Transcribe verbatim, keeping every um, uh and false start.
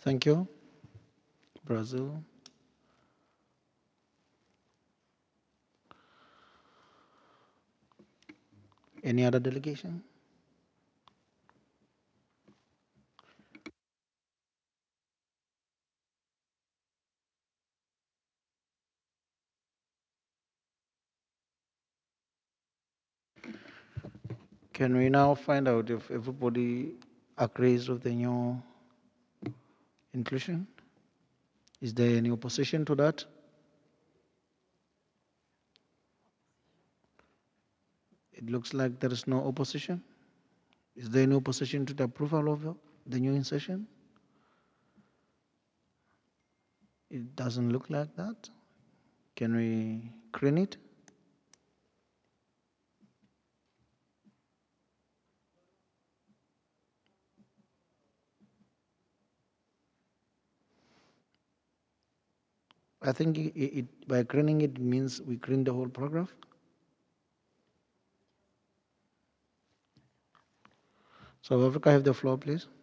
Thank you, Brazil. Any other delegation? Can we now find out if everybody agrees with the new inclusion? Is there any opposition to that? It looks like there is no opposition. Is there any opposition to the approval of the new insertion? It doesn't look like that. Can we screen it? I think it, it, by screening it means we screen the whole paragraph. South Africa, have the floor, please.